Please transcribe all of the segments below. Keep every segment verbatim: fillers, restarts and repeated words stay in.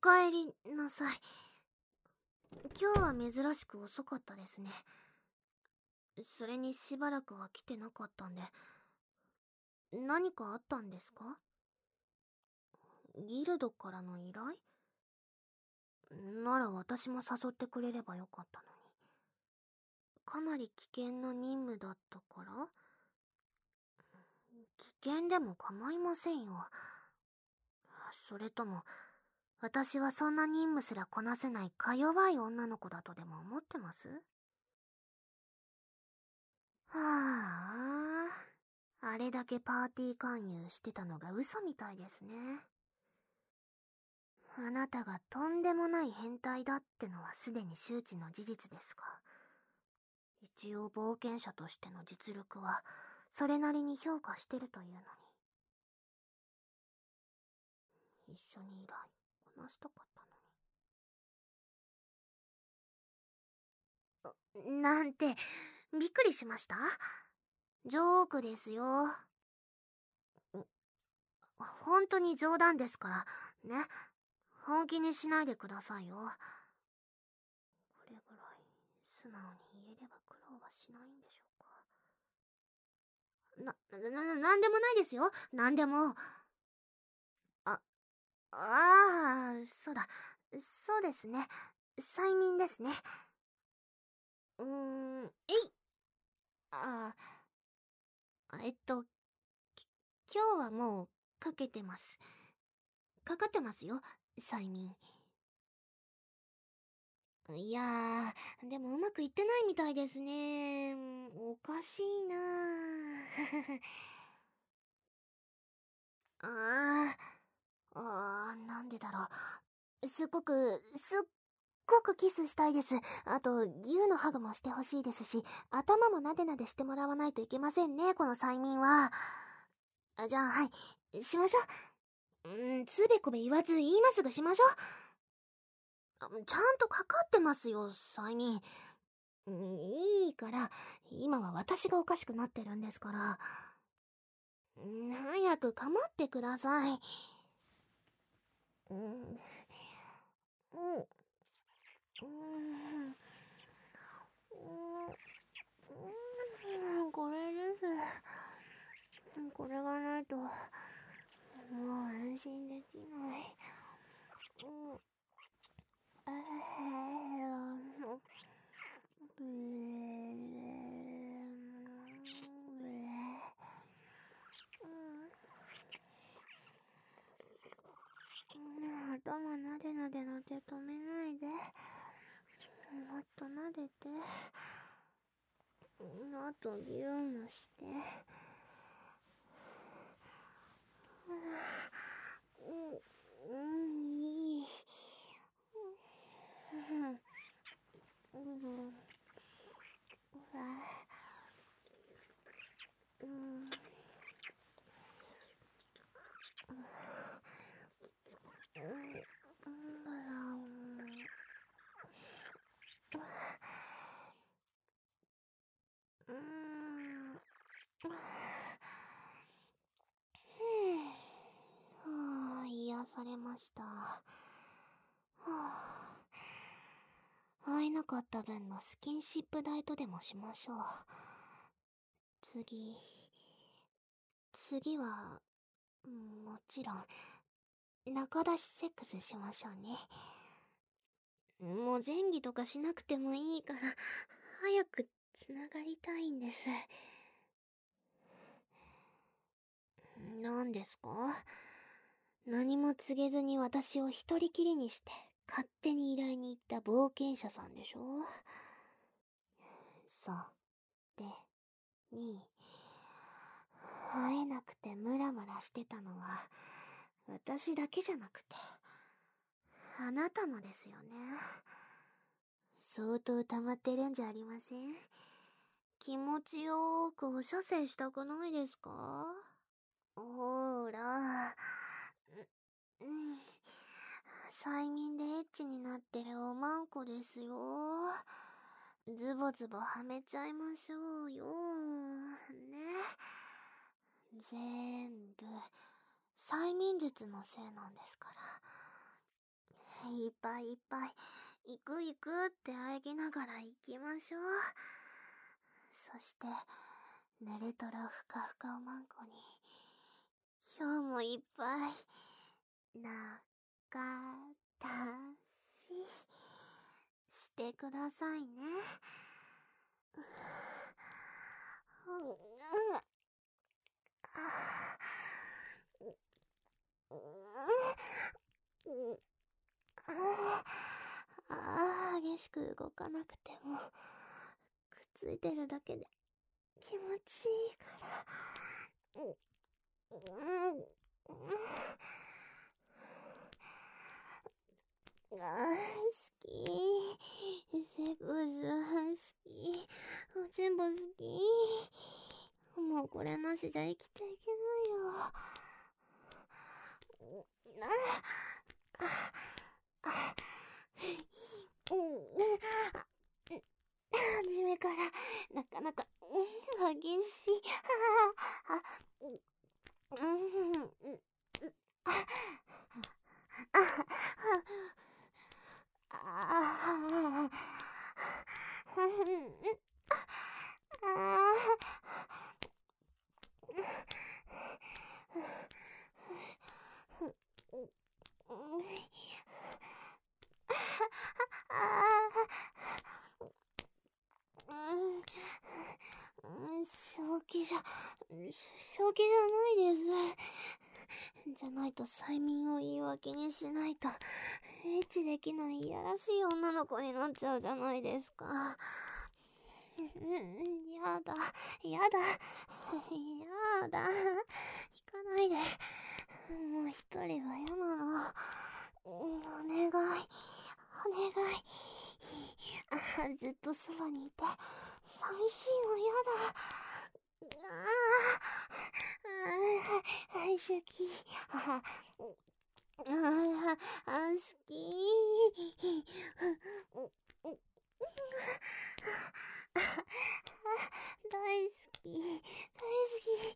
かえりなさい。今日は珍しく遅かったですね。それにしばらくは来てなかったんで。何かあったんですか？ギルドからの依頼？なら私も誘ってくれればよかったのに。かなり危険な任務だったから？危険でも構いませんよ。それとも、私はそんな任務すらこなせないか弱い女の子だとでも思ってます？はあ、あれだけパーティー勧誘してたのが嘘みたいですね。あなたがとんでもない変態だってのはすでに周知の事実ですが、一応冒険者としての実力はそれなりに評価してるというのに。一緒に依頼こなしたかったのに。なんて、びっくりしました？ジョークですよ。本当に冗談ですからね。本気にしないでくださいよ。これぐらい素直に言えれば苦労はしないんでしょうか。な、な、なんでもないですよ。なんでも。あ、ああ、そうだ。そうですね。催眠ですね。うーん、えい。ああ、えっと、き今日はもうかけてます。かかってますよ、催眠。いやー、でもうまくいってないみたいですね。おかしいなー。あー、あー、なんでだろう。すっごく、すっごくキスしたいです。あと、牛のハグもしてほしいですし、頭もなでなでしてもらわないといけませんね、この催眠は。あ、じゃあ、はい、しましょう。うん、つべこべ言わず、今すぐしましょう。あ、ちゃんとかかってますよ、催眠。いいから、今は私がおかしくなってるんですから。早く構ってください。うん、うん、うん、うん、これです。これがないと、もう安心できない。うん、あ頭なでなでの手止めないで。もっとなでて。あとギューもして。うん、いい。うん、うん、うん。うん。はあ、癒されました。はあ、会えなかった分のスキンシップ代とでもしましょう。次、次は、もちろん、中出しセックスしましょうね。もう前儀とかしなくてもいいから、早くつながりたいんです。何ですか？何も告げずに私を一人きりにして勝手に依頼に行った冒険者さんでしょ？そう。で、に、会えなくてムラムラしてたのは私だけじゃなくてあなたもですよね。相当溜まってるんじゃありません？気持ちよーくお射精したくないですか？ほーら、うん、催眠でエッチになってるおまんこですよ。ズボズボはめちゃいましょうよ。ね。全部、催眠術のせいなんですから。 いっぱいいっぱい、行く行くって喘ぎながら行きましょう。そして、濡れとろふかふかおまんこに、今日もいっぱい、なかたし、してくださいね。ああ、激しく動かなくても、くっついてるだけで気持ちいいから。うん、うん、ああ、好き。セックス好き。全部好き。もうこれなしじゃ生きていけないよ。なあ、あ、うん、初めからなかなか激しい。あ、うん、あ、あ、あ、あ、正気じゃ、正気じゃないです。じゃないと催眠を言い訳にしないと、エッチできないいやらしい女の子になっちゃうじゃないですか。やだ、やだ、やだ、行かないで。もう一人は嫌なの。お願い、お願い。あ、ずっとそばにいて、寂しいの嫌だ。ああ、好き。ああ、好き。大好き、大好き。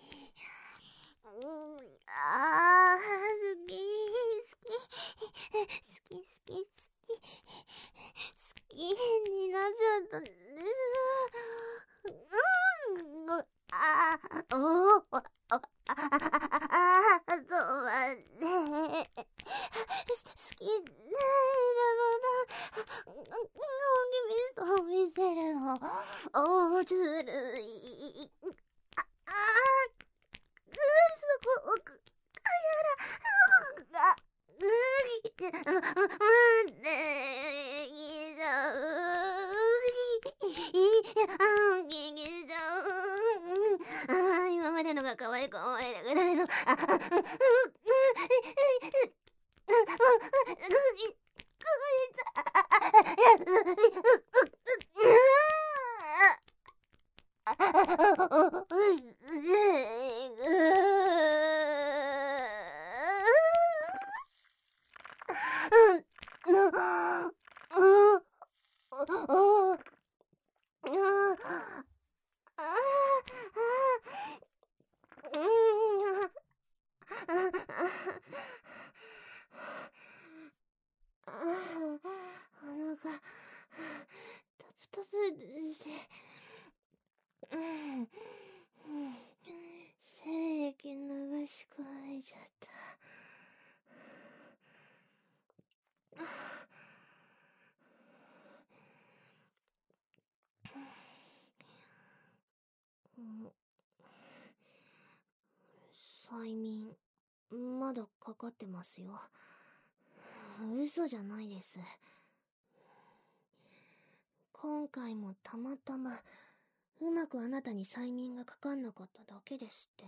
ああ、好き、好き。好き、好き、好き。好きになっちゃったんです。うん、ああ、おお、ああ、ああ、そうはね。好きねだもの。君と見せるの。おずるい。ああ、すごく、かやら、が、うぎ、むねぎじゃう。あぎぎじゃう。ああ、今までのが可愛く思えるぐらいの。ああ、う、う、う、鼻がタプタプで、うん、精液流し込まれちゃった。催眠、まだかかってますよ。嘘じゃないです。今回もたまたま、うまくあなたに催眠がかかんなかっただけですって。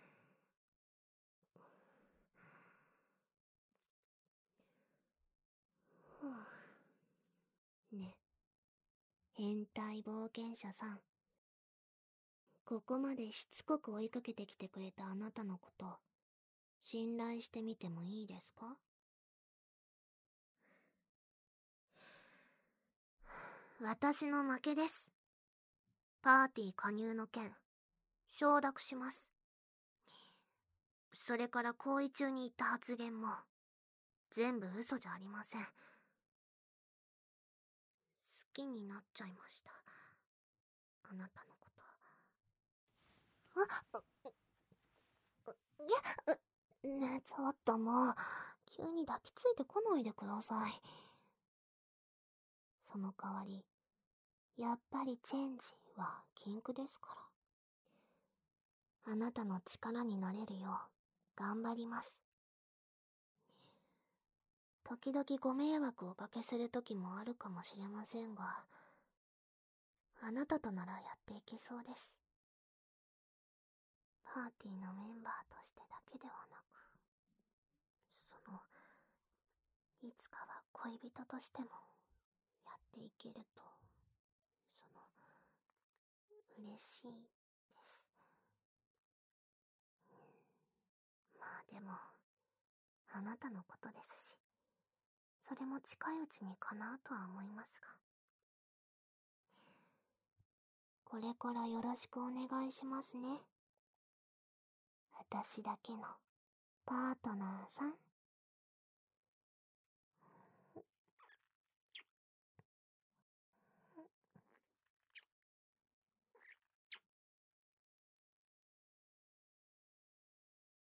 はあ、ね、変態冒険者さん。ここまでしつこく追いかけてきてくれたあなたのこと、信頼してみてもいいですか？私の負けです。パーティー加入の件、承諾します。それから行為中に言った発言も、 全部嘘じゃありません。好きになっちゃいました。あなたのこと。あ、いや、ねえ、ちょっともう、急に抱きついてこないでください。その代わり、やっぱりチェンジは禁句ですから。あなたの力になれるよう、頑張ります。時々ご迷惑をおかけする時もあるかもしれませんが、あなたとならやっていけそうです。パーティーのメンバーとしてだけではなく、その、いつかは恋人としてもやっていけると、その、嬉しいです。まあでも、あなたのことですし、それも近いうちに叶うとは思いますが。これからよろしくお願いしますね。私だけのパートナーさん。